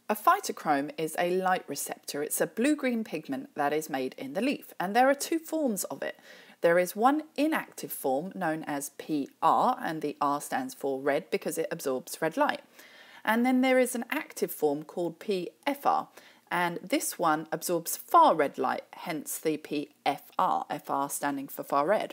A phytochrome is a light receptor. It's a blue-green pigment that is made in the leaf, and there are two forms of it. There is one inactive form known as PR, and the R stands for red because it absorbs red light. And then there is an active form called PFR, and this one absorbs far red light, hence the PFR, FR standing for far red.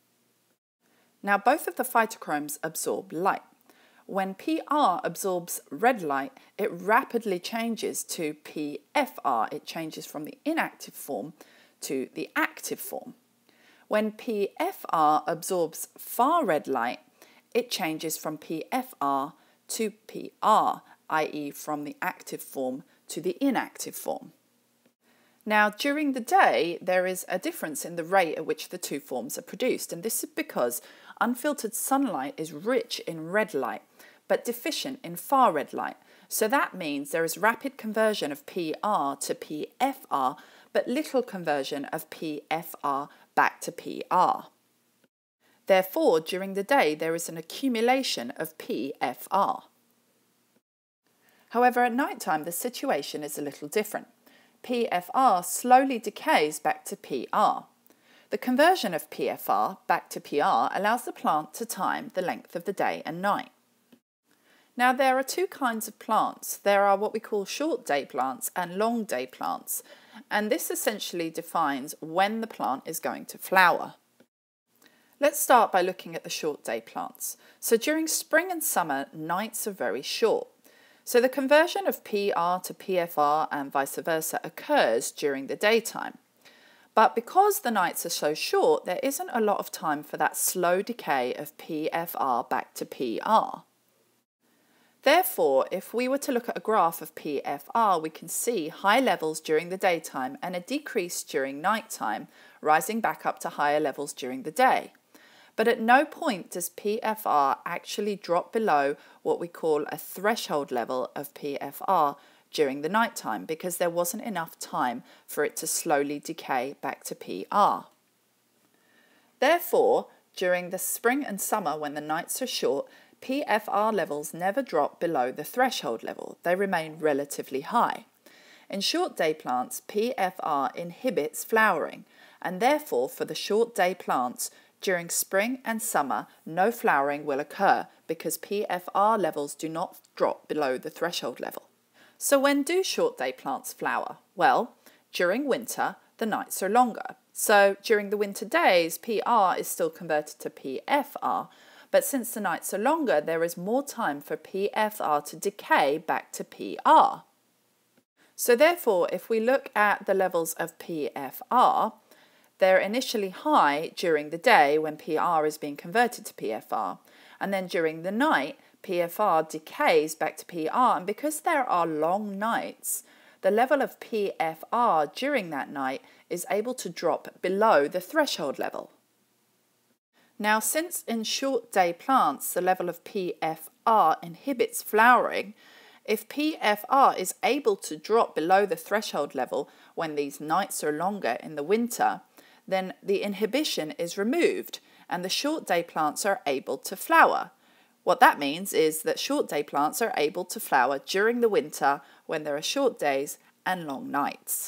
Now both of the phytochromes absorb light. When PR absorbs red light, it rapidly changes to PFR. It changes from the inactive form to the active form. When PFR absorbs far red light, it changes from PFR to PR, i.e. from the active form to the inactive form. Now, during the day, there is a difference in the rate at which the two forms are produced, and this is because unfiltered sunlight is rich in red light, but deficient in far red light. So that means there is rapid conversion of PR to PFR, but little conversion of PFR back to PR. Therefore, during the day, there is an accumulation of PFR. However, at night time, the situation is a little different. PFR slowly decays back to PR. The conversion of PFR back to PR allows the plant to time the length of the day and night. Now, there are two kinds of plants. There are what we call short day plants and long day plants, and this essentially defines when the plant is going to flower. Let's start by looking at the short day plants. So during spring and summer, nights are very short. So the conversion of PR to PFR and vice versa occurs during the daytime. But because the nights are so short, there isn't a lot of time for that slow decay of PFR back to PR. Therefore, if we were to look at a graph of PFR, we can see high levels during the daytime and a decrease during nighttime, rising back up to higher levels during the day. But at no point does PFR actually drop below what we call a threshold level of PFR during the nighttime, because there wasn't enough time for it to slowly decay back to PR. Therefore, during the spring and summer when the nights are short, PFR levels never drop below the threshold level. They remain relatively high. In short day plants, PFR inhibits flowering, and therefore for the short day plants, during spring and summer, no flowering will occur because PFR levels do not drop below the threshold level. So when do short day plants flower? Well, during winter, the nights are longer. So during the winter days, PR is still converted to PFR, but since the nights are longer, there is more time for PFR to decay back to PR. So therefore, if we look at the levels of PFR, they're initially high during the day when PR is being converted to PFR, and then during the night, PFR decays back to PR, and because there are long nights, the level of PFR during that night is able to drop below the threshold level. Now, since in short day plants the level of PFR inhibits flowering, if PFR is able to drop below the threshold level when these nights are longer in the winter, then the inhibition is removed and the short day plants are able to flower. What that means is that short day plants are able to flower during the winter when there are short days and long nights.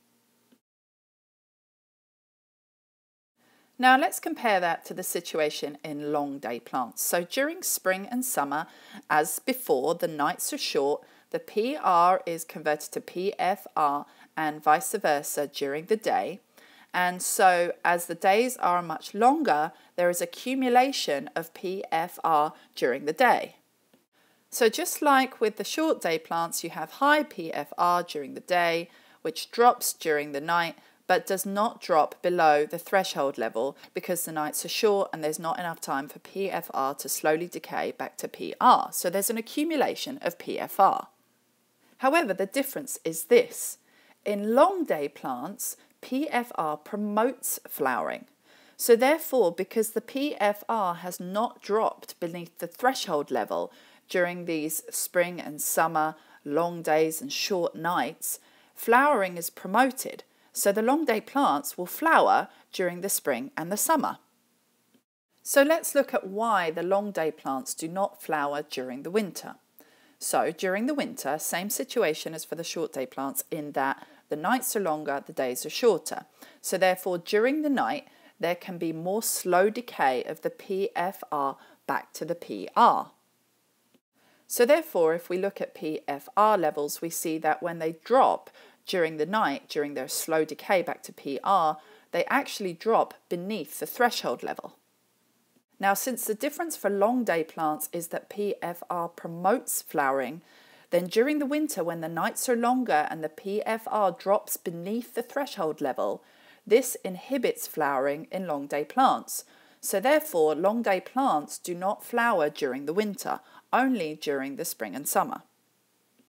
Now let's compare that to the situation in long day plants. So during spring and summer, as before, the nights are short, the PR is converted to PFR and vice versa during the day. And so as the days are much longer, there is accumulation of PFR during the day. So just like with the short day plants, you have high PFR during the day, which drops during the night, but does not drop below the threshold level because the nights are short and there's not enough time for PFR to slowly decay back to PR. So there's an accumulation of PFR. However, the difference is this. In long day plants, PFR promotes flowering. So therefore, because the PFR has not dropped beneath the threshold level during these spring and summer long days and short nights, flowering is promoted. So the long day plants will flower during the spring and the summer. So let's look at why the long day plants do not flower during the winter. So during the winter, same situation as for the short day plants in that the nights are longer, the days are shorter. So therefore, during the night, there can be more slow decay of the PFR back to the PR. So therefore, if we look at PFR levels, we see that when they drop during the night, during their slow decay back to PR, they actually drop beneath the threshold level. Now, since the difference for long day plants is that PFR promotes flowering, then during the winter when the nights are longer and the PFR drops beneath the threshold level, this inhibits flowering in long day plants. So therefore, long day plants do not flower during the winter, only during the spring and summer.